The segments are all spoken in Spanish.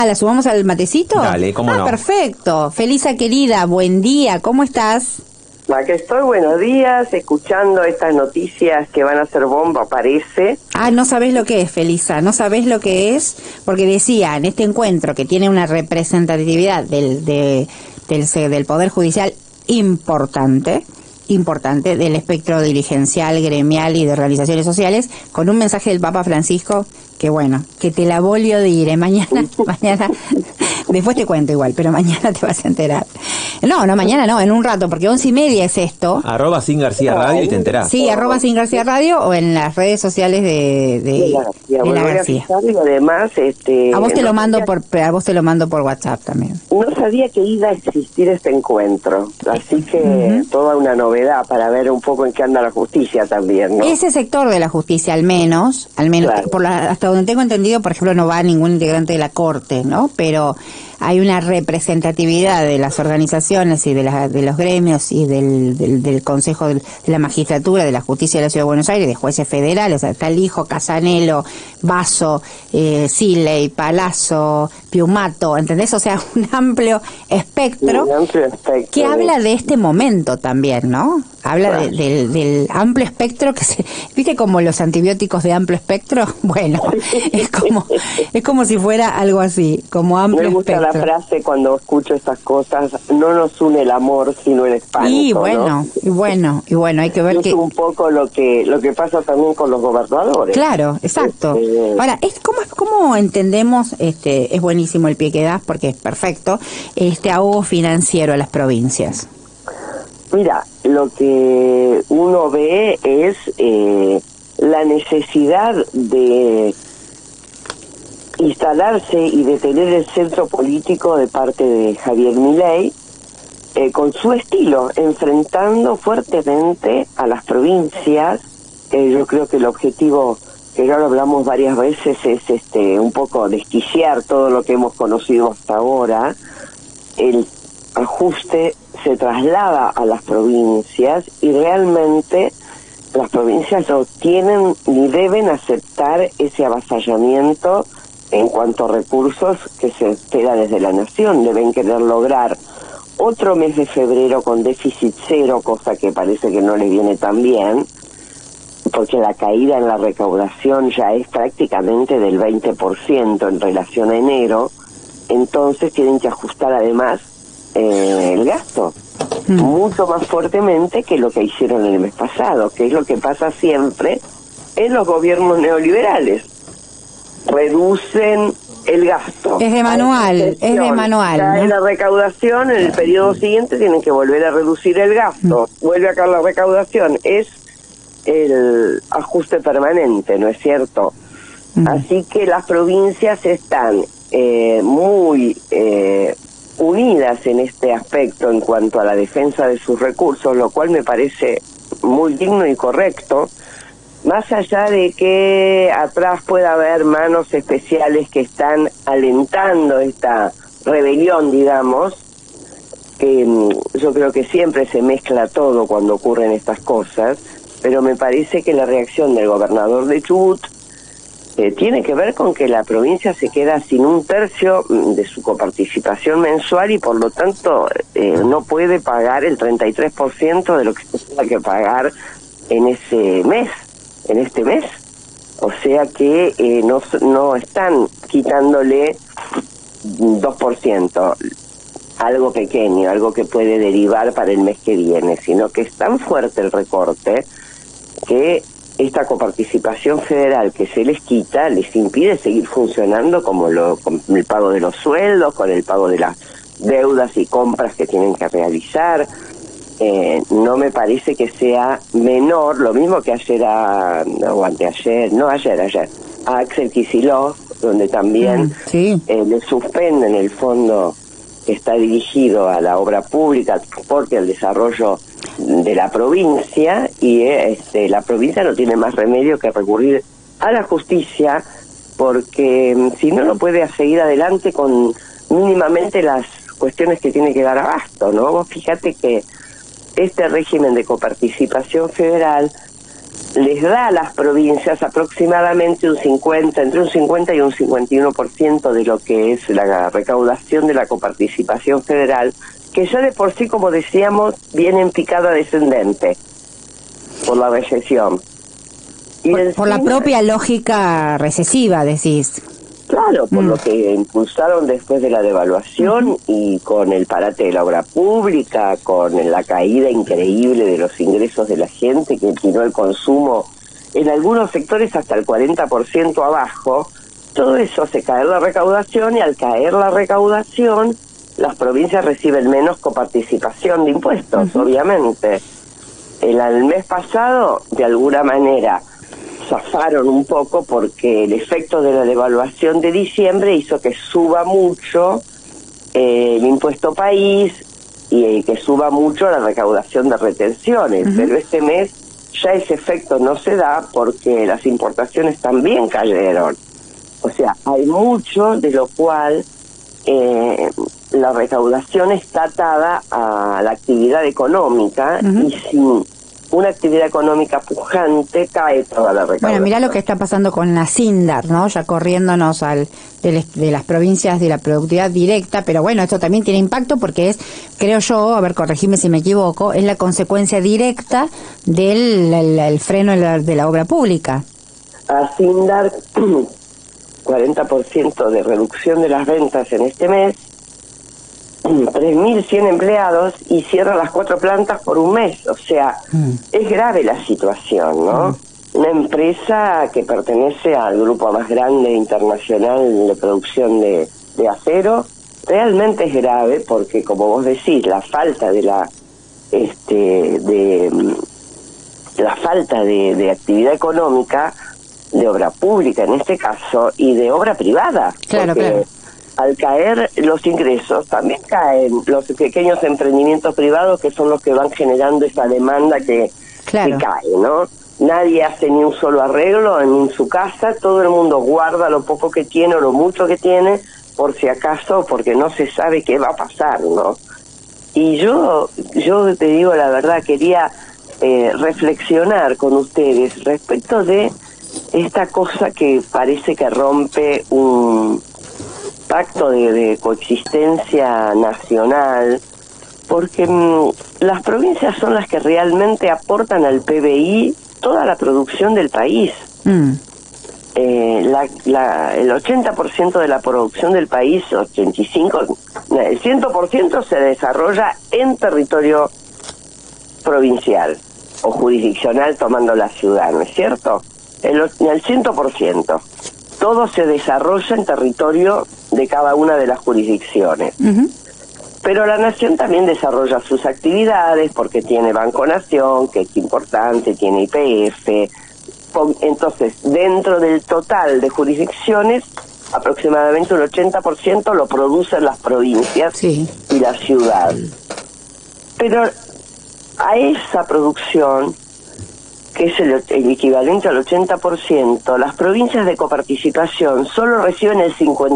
¿La subamos al matecito? Dale, cómo no. Perfecto. Felisa querida, buen día, ¿cómo estás? Aquí estoy, buenos días, escuchando estas noticias que van a ser bomba, parece. No sabés lo que es, Felisa, no sabés lo que es, porque decía, en este encuentro que tiene una representatividad del Poder Judicial importante, del espectro dirigencial, gremial y de organizaciones sociales, con un mensaje del Papa Francisco que bueno, que te la volvió a decir, mañana, después te cuento igual, pero mañana te vas a enterar. No, mañana no, en un rato, porque 11:30 es esto. @Sin García Radio y te enterás. Sí, @Sin García Radio o en las redes sociales de la García. Y además, a vos te lo mando por WhatsApp también. No sabía que iba a existir este encuentro, así que toda una novedad para ver un poco en qué anda la justicia también, ¿no? Ese sector de la justicia, al menos claro. Hasta donde tengo entendido, por ejemplo, no va ningún integrante de la Corte, ¿no? Pero hay una representatividad de las organizaciones y de los gremios y del Consejo de la Magistratura, de la Justicia de la Ciudad de Buenos Aires, de jueces federales, o sea, está Lijo, Casanelo, Basso, Siley, Palazzo, Piumato, ¿entendés? O sea, un amplio espectro que habla de este momento también, ¿no? Habla del amplio espectro ¿viste como los antibióticos de amplio espectro? Bueno, es como si fuera algo así, como amplio espectro. Me gusta la frase cuando escucho estas cosas, no nos une el amor sino el espanto. Y bueno, hay que ver es un poco lo que pasa también con los gobernadores. Claro, exacto. Ahora, ¿cómo entendemos, es buenísimo el pie que das porque es perfecto, este ahogo financiero a las provincias? Mira, lo que uno ve es la necesidad de instalarse y de tener el centro político de parte de Javier Milei con su estilo, enfrentando fuertemente a las provincias. Yo creo que el objetivo, que ya lo hablamos varias veces, es un poco desquiciar todo lo que hemos conocido hasta ahora. El ajuste se traslada a las provincias y realmente las provincias no tienen ni deben aceptar ese avasallamiento en cuanto a recursos que se espera desde la nación. Deben querer lograr otro mes de febrero con déficit cero, cosa que parece que no les viene tan bien, porque la caída en la recaudación ya es prácticamente del 20% en relación a enero. Entonces tienen que ajustar además el gasto mucho más fuertemente que lo que hicieron el mes pasado, que es lo que pasa siempre en los gobiernos neoliberales. Reducen el gasto. Es de manual. Cae la recaudación, en el periodo siguiente tienen que volver a reducir el gasto. Vuelve a caer la recaudación. Es el ajuste permanente, ¿no es cierto? Así que las provincias están muy unidas en este aspecto en cuanto a la defensa de sus recursos, lo cual me parece muy digno y correcto, más allá de que atrás pueda haber manos especiales que están alentando esta rebelión, digamos. Yo creo que siempre se mezcla todo cuando ocurren estas cosas, pero me parece que la reacción del gobernador de Chubut tiene que ver con que la provincia se queda sin 1/3 de su coparticipación mensual y por lo tanto no puede pagar el 33% de lo que se tiene que pagar en este mes. O sea que no están quitándole 2%, algo pequeño, algo que puede derivar para el mes que viene, sino que es tan fuerte el recorte que esta coparticipación federal que se les quita les impide seguir funcionando con el pago de los sueldos, con el pago de las deudas y compras que tienen que realizar. No me parece que sea menor, lo mismo que ayer a Axel Kicillof, donde también le suspenden el fondo que está dirigido a la obra pública, al transporte, al desarrollo de la provincia, y la provincia no tiene más remedio que recurrir a la justicia, porque si no puede seguir adelante con mínimamente las cuestiones que tiene que dar abasto, ¿no? Vos fíjate que este régimen de coparticipación federal les da a las provincias aproximadamente entre un 50 y un 51% de lo que es la recaudación de la coparticipación federal, que ya de por sí, como decíamos, viene en picada descendente por la recesión. Y por la propia lógica recesiva, decís. Claro, por lo que impulsaron después de la devaluación y con el parate de la obra pública, con la caída increíble de los ingresos de la gente que tiró el consumo en algunos sectores hasta el 40% abajo. Todo eso hace caer la recaudación, y al caer la recaudación las provincias reciben menos coparticipación de impuestos, obviamente. El mes pasado, de alguna manera, zafaron un poco porque el efecto de la devaluación de diciembre hizo que suba mucho el impuesto país y que suba mucho la recaudación de retenciones, pero este mes ya ese efecto no se da porque las importaciones también cayeron. O sea, hay mucho de lo cual la recaudación está atada a la actividad económica, y sin una actividad económica pujante cae toda la recaudación. Bueno, mirá lo que está pasando con la SINDAR, ¿no? Ya corriéndonos de las provincias de la productividad directa, pero bueno, esto también tiene impacto porque es, creo yo, a ver, corregime si me equivoco, es la consecuencia directa del el freno de la obra pública. A SINDAR, 40% de reducción de las ventas en este mes, 3.100 empleados, y cierra las 4 plantas por un mes. O sea, es grave la situación, ¿no? Una empresa que pertenece al grupo más grande internacional de producción de acero, realmente es grave porque, como vos decís, la falta de de actividad económica, de obra pública en este caso, y de obra privada. Claro, porque claro. Al caer los ingresos, también caen los pequeños emprendimientos privados, que son los que van generando esa demanda que cae, ¿no? Nadie hace ni un solo arreglo en su casa, todo el mundo guarda lo poco que tiene o lo mucho que tiene, por si acaso, porque no se sabe qué va a pasar, ¿no? Y yo te digo la verdad, quería reflexionar con ustedes respecto de esta cosa que parece que rompe un pacto de coexistencia nacional, porque las provincias son las que realmente aportan al PBI toda la producción del país. El 80% de la producción del país, 85%, el 100% se desarrolla en territorio provincial o jurisdiccional, tomando la ciudad, ¿no es cierto? El 100%. Todo se desarrolla en territorio de cada una de las jurisdicciones. Pero la nación también desarrolla sus actividades porque tiene Banco Nación, que es importante, tiene YPF. Entonces, dentro del total de jurisdicciones, aproximadamente un 80% lo producen las provincias y la ciudad. Pero a esa producción, que es el equivalente al 80%, las provincias de coparticipación solo reciben el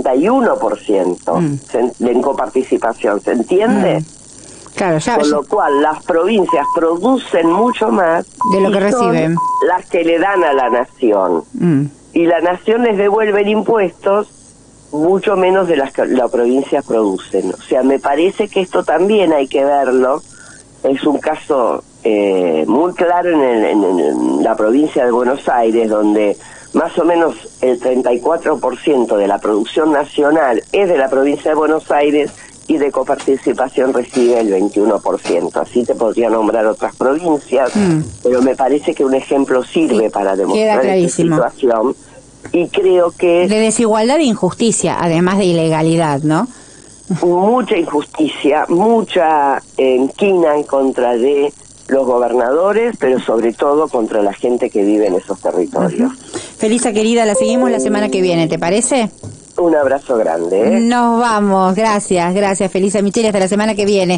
51% en coparticipación, ¿se entiende? Claro, ya. Con lo cual las provincias producen mucho más de lo que reciben, las que le dan a la nación. Y la nación les devuelve en impuestos mucho menos de las que las provincias producen. O sea, me parece que esto también hay que verlo. Es un caso muy claro en la provincia de Buenos Aires, donde más o menos el 34% de la producción nacional es de la provincia de Buenos Aires, y de coparticipación recibe el 21%. Así te podría nombrar otras provincias, pero me parece que un ejemplo sirve para demostrar esta situación. Y creo que de desigualdad e injusticia, además de ilegalidad, ¿no? Mucha injusticia, mucha quina en contra de los gobernadores, pero sobre todo contra la gente que vive en esos territorios. Felisa, querida, la seguimos la semana que viene, ¿te parece? Un abrazo grande. Nos vamos, gracias, Felisa Micheli, hasta la semana que viene.